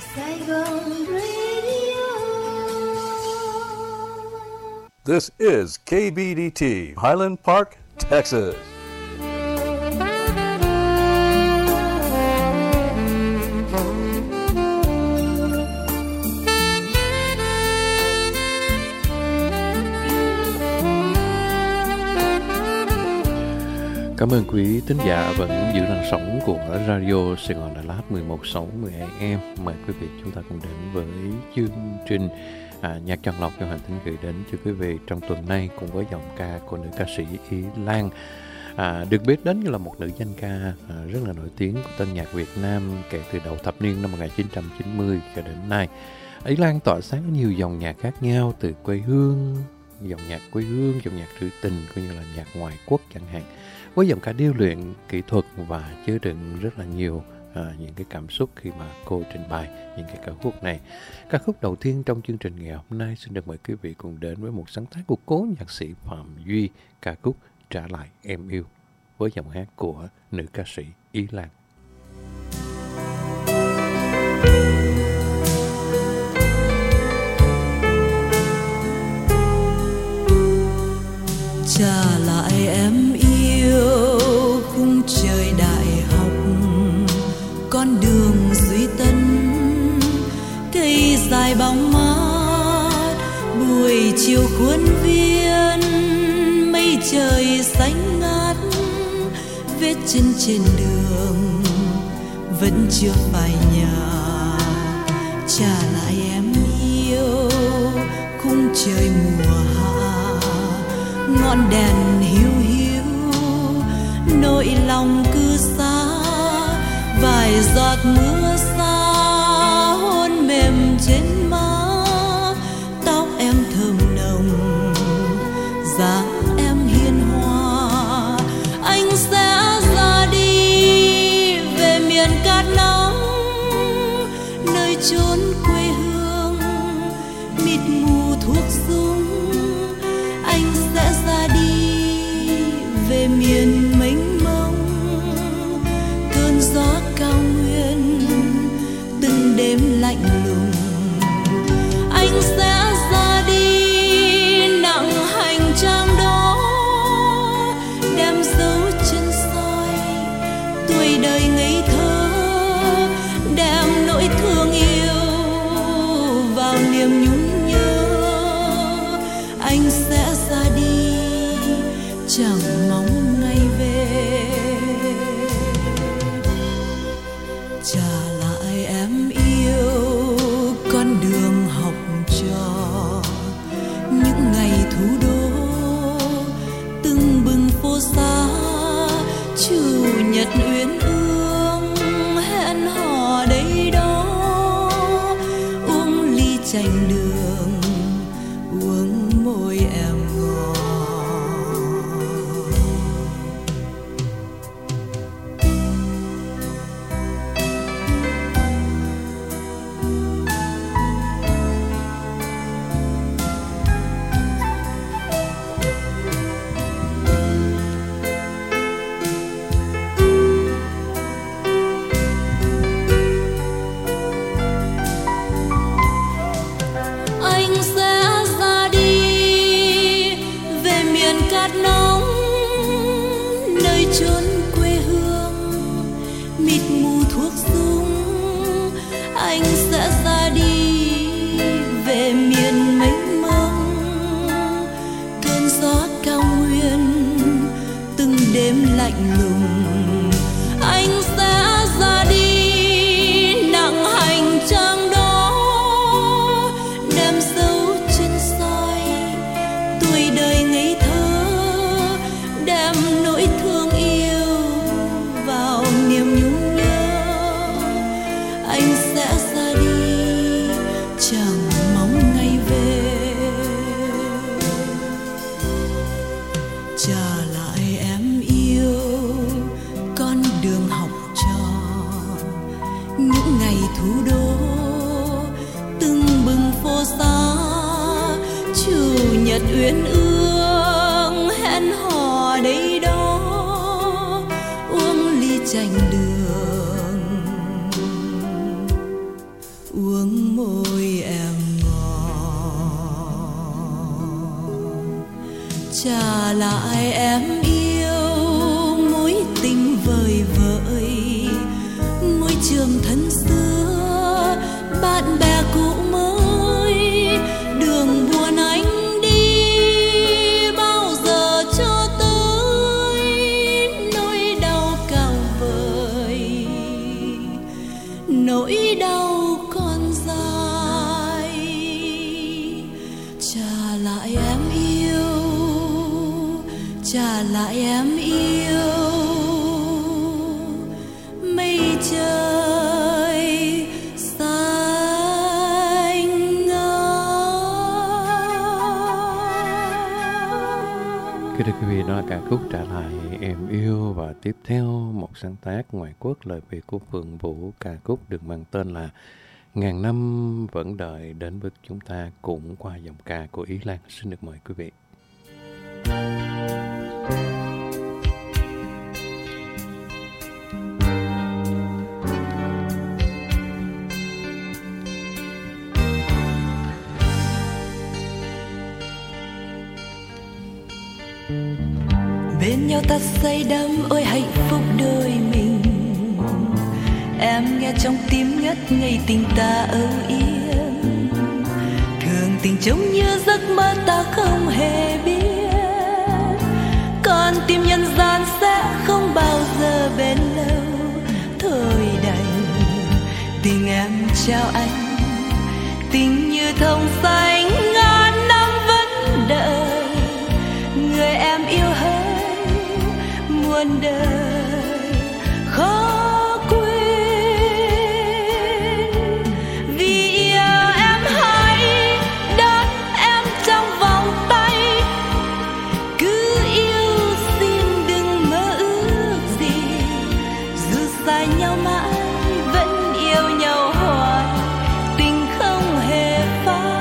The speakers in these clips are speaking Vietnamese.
Saigon Radio. This is KBDT, Highland Park, Texas. Cảm ơn quý thính giả vẫn giữ làn sóng của Radio Sài Gòn Đà Lạt 1160 AM. Mời quý vị chúng ta cùng đến với chương trình nhạc chọn lọc do Hành Tính gửi đến cho quý vị trong tuần này cùng với giọng ca của nữ ca sĩ Ý Lan. Được biết đến như là một nữ danh ca rất là nổi tiếng của tân nhạc Việt Nam kể từ đầu thập niên năm 1990 cho đến nay. Ý Lan tỏa sáng ở nhiều dòng nhạc khác nhau, từ quê hương, dòng nhạc quê hương, dòng nhạc trữ tình cũng như là nhạc ngoại quốc chẳng hạn, với giọng ca điêu luyện, kỹ thuật và chứa đựng rất là nhiều những cái cảm xúc khi mà cô trình bày những cái ca khúc này. Ca khúc đầu tiên trong chương trình ngày hôm nay xin được mời quý vị cùng đến với một sáng tác của cố nhạc sĩ Phạm Duy, ca khúc Trả Lại Em Yêu, với giọng hát của nữ ca sĩ Ý Lan. Trả lại em yêu khung trời đại học, con đường duy tân, cây dài bóng mát, buổi chiều khuôn viên, mây trời xanh ngát, vết chân trên đường vẫn chưa phải nhà. Trả lại em yêu khung trời mùa hạ, ngọn đèn hiu hiu, nỗi lòng cứ xa, vài giọt mưa xa, hôn mềm trên má, tóc em thơm nồng, dáng em hiền hòa. Anh sẽ ra đi về miền cát nóng, nơi chốn quê hương mịt mù thuốc súng. Anh sẽ ra đi về miền mênh mông, cơn gió cao nguyên từng đêm lạnh lùng. Anh sẽ ra đi nặng hành trang đó, đem dấu chân soi tuổi đời ngây thơ, đem nỗi thương yêu vào niềm nhung nhớ. Anh sẽ ra đi chẳng mong ngày về. Trả lại em yêu con đường học trò, những ngày thủ đô tưng bừng phố xá, chủ nhật uyên ương hẹn hò đây đó, uống ly chanh đường, uống môi em ngọt. Anh sẽ ra đi về miền cát nóng, nơi chốn quê hương mịt mù thuốc súng. Anh sẽ ra đi về miền mênh mông, cơn gió cao nguyên từng đêm lạnh lùng. Anh sẽ ra đi nặng hành trang đó, đem dấu chân soi tuổi đời ngây thơ, đem nỗi thương yêu vào niềm nhung nhớ. Anh sẽ ra đi chẳng mong ngày về. Trả lại em yêu con đường học trò, những ngày thủ đô tưng bừng phố xá, chủ nhật uyên ương hẹn hò đây đó, uống ly chanh đường, uống môi em ngọt. Trả lại em yêu mối tình vời vợi, môi trường thân xưa, bạn bè cũ mới, đường buồn anh đi bao giờ cho tới nỗi đau cao vời, nỗi đau còn dài. Trả lại em yêu, trả lại em yêu, mây trời xanh ngát. Kính thưa quý vị, đó là ca khúc Trả lại em yêu, và tiếp theo một sáng tác ngoại quốc, lời Việt của Phượng Vũ, ca khúc được mang tên là Ngàn năm vẫn đợi, đến với chúng ta cũng qua giọng ca của Ý Lan. Xin được mời quý vị. Bên nhau ta say đắm, ôi hạnh phúc đôi mình. Em nghe trong tim ngất ngây, tình ta âu yếm. Thường tình trông như giấc mơ ta không hề biết. Còn tim nhân gian sẽ không bao giờ bền lâu. Thôi đành tình em trao anh, tình như thông xanh ngàn năm vẫn đợi. Người em yêu hỡi muôn đời khó quên. Vì yêu em hãy đón em trong vòng tay. Cứ yêu xin đừng mơ ước gì. Dù xa nhau mãi vẫn yêu nhau hoài. Tình không hề phai.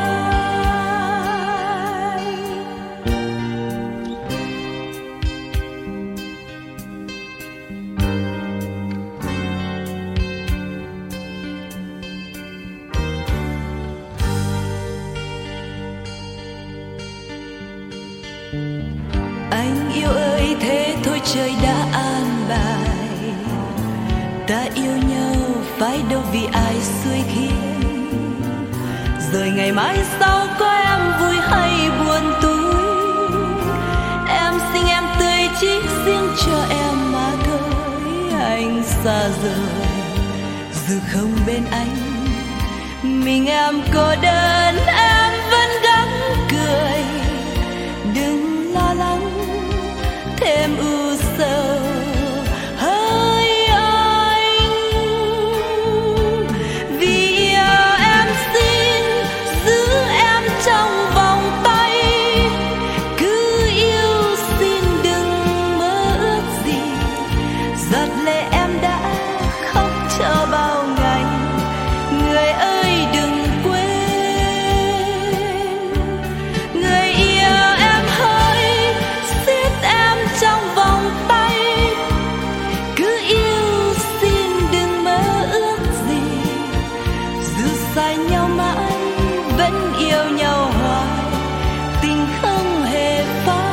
Anh yêu ơi, thế thôi trời đã an bài. Ta yêu nhau phải đâu vì ai xuôi khiến. Rồi ngày mai sau có em vui hay buồn túi. Em xinh em tươi chỉ riêng cho em mà thôi. Anh xa rồi dù không bên anh, mình em cô đơn em vẫn gắng cười. Đừng lo lắng thêm u sầu hỡi anh. Vì yêu em xin giữ em trong vòng tay. Cứ yêu xin đừng mơ ước gì. Giọt lệ em đã khóc cho bao ngày. Người ơi đừng quên. Người yêu em hỡi siết em trong vòng tay. Cứ yêu xin đừng mơ ước gì. Dù xa nhau mãi vẫn yêu nhau hoài. Tình không hề phai.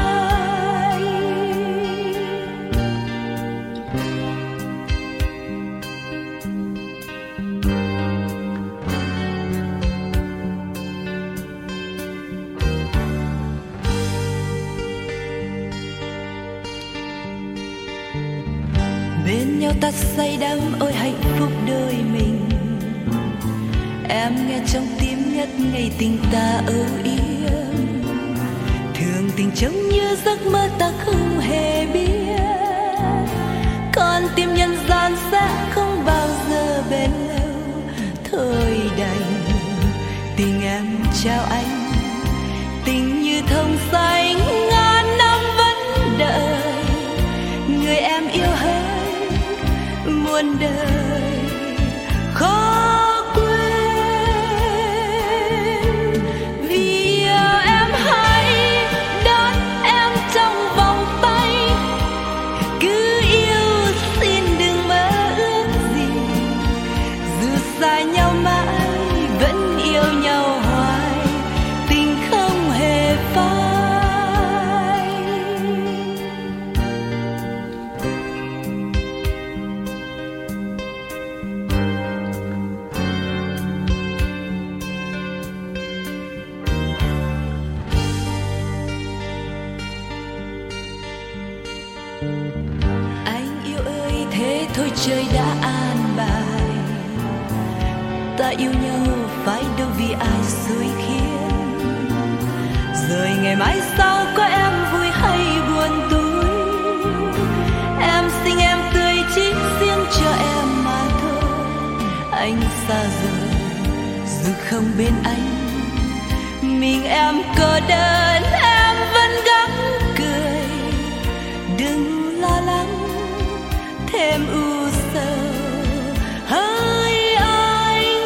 Bên nhau ta say đắm, ôi hạnh phúc đôi mình. Em nghe trong tim ngất ngây, tình ta âu yếm. Thường tình trông như giấc mơ ta không hề biết. Còn tim nhân gian sẽ không bao giờ bền lâu. Thôi đành tình em trao anh, tình như thông xanh ngàn năm vẫn đợi. Người em yêu hỡi muôn đời khó quên. Vì yêu em hãy đón em trong vòng tay. Cứ yêu xin đừng mơ ước gì. Dù xa nhau mãi trời đã an bài. Ta yêu nhau phải đâu vì ai xui khiến. Rồi ngày mai sau có em vui hay buồn tối, em xinh em tươi chỉ riêng cho em mà thôi. Anh xa rồi dù không bên anh, mình em cô đơn em vẫn gắng cười. Đừng lo lắng thêm u sầu hỡi anh,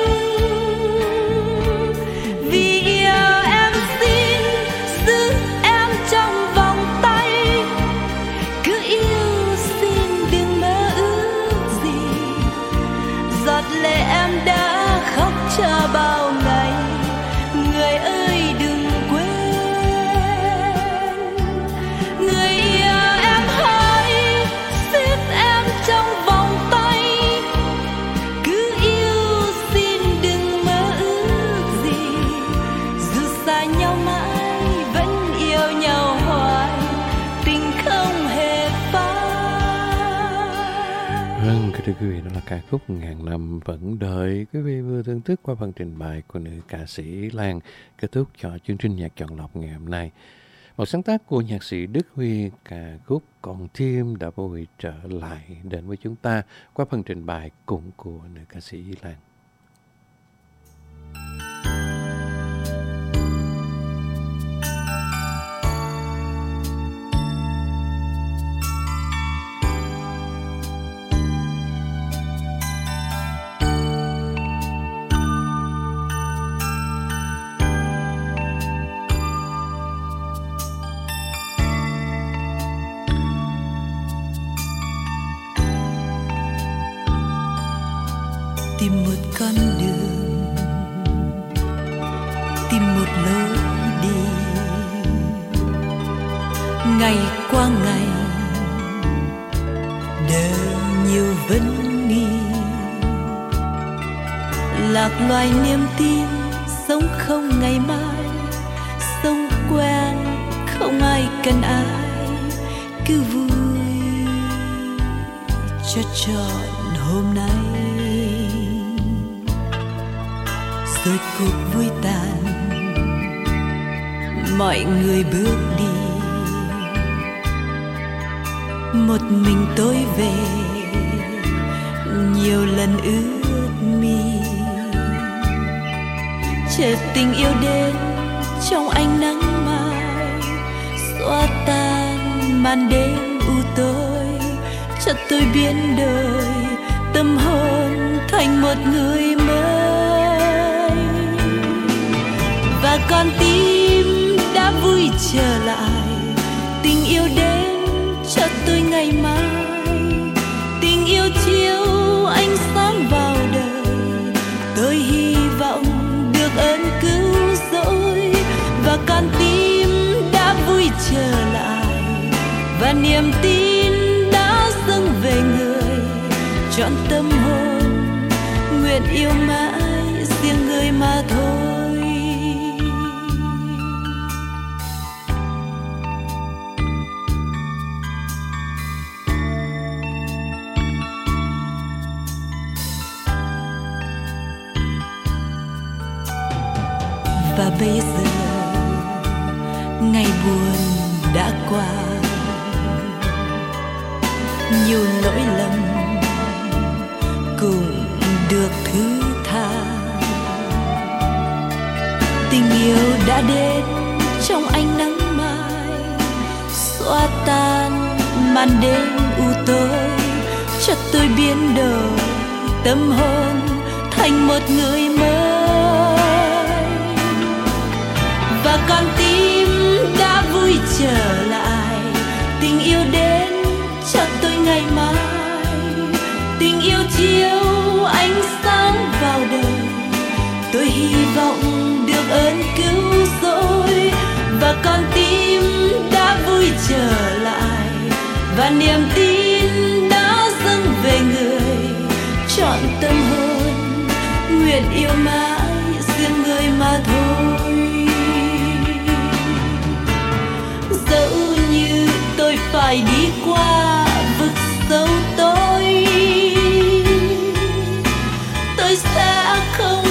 vì yêu em xin giữ em trong vòng tay. Cứ yêu xin đừng mơ ước gì, giọt lệ em đã khóc cho bao ngày. Người ơi đừng quên, người yêu em hãy siết em trong vòng tay. Cứ yêu xin đừng mơ ước gì, dù xa nhau mãi vẫn yêu nhau hoài, tình không hề phai. Vâng, thưa quý vị, đó là ca khúc Ngàn Năm Vẫn Đợi. Quý vị vừa thưởng thức qua phần trình bày của nữ ca sĩ Lan, kết thúc cho chương trình nhạc chọn lọc ngày hôm nay. Một sáng tác của nhạc sĩ Đức Huy, ca khúc Còn Tim đã vui trở lại đến với chúng ta qua phần trình bày cũng của nữ ca sĩ Lan. Tìm một con đường, tìm một lối đi, ngày qua ngày đời nhiều vấn nghi. Lạc loài niềm tin sống không ngày mai, sống quen không ai cần ai, cứ vui cho trọn hôm nay. Rồi cuộc vui tàn, mọi người bước đi, một mình tôi về nhiều lần ướt mi. Chờ tình yêu đến trong ánh nắng mai, xóa tan màn đêm u tối, cho tôi biến đổi tâm hồn thành một người mới. Và con tim đã vui trở lại, tình yêu đến cho tôi ngày mai. Tình yêu chiếu ánh sáng vào đời, tôi hy vọng được ơn cứu rỗi. Và con tim đã vui trở lại, và niềm tin đã dâng về người. Trọn tâm hồn nguyện yêu mãi riêng người mà thôi. Và bây giờ ngày buồn đã qua, nhiều lỗi lầm cũng được thứ tha. Tình yêu đã đến trong ánh nắng mai, xóa tan màn đêm u tối, cho tôi biến đổi tâm hồn thành một người mới. Và con tim đã vui trở lại, tình yêu đến cho tôi ngày mai. Tình yêu chiếu ánh sáng vào đời, tôi hy vọng được ơn cứu rỗi. Và con tim đã vui trở lại, và niềm tin đã dâng về người. Trọn tâm hồn nguyện yêu mãi riêng người mà thôi. Dẫu như tôi phải đi qua vực sâu tối, không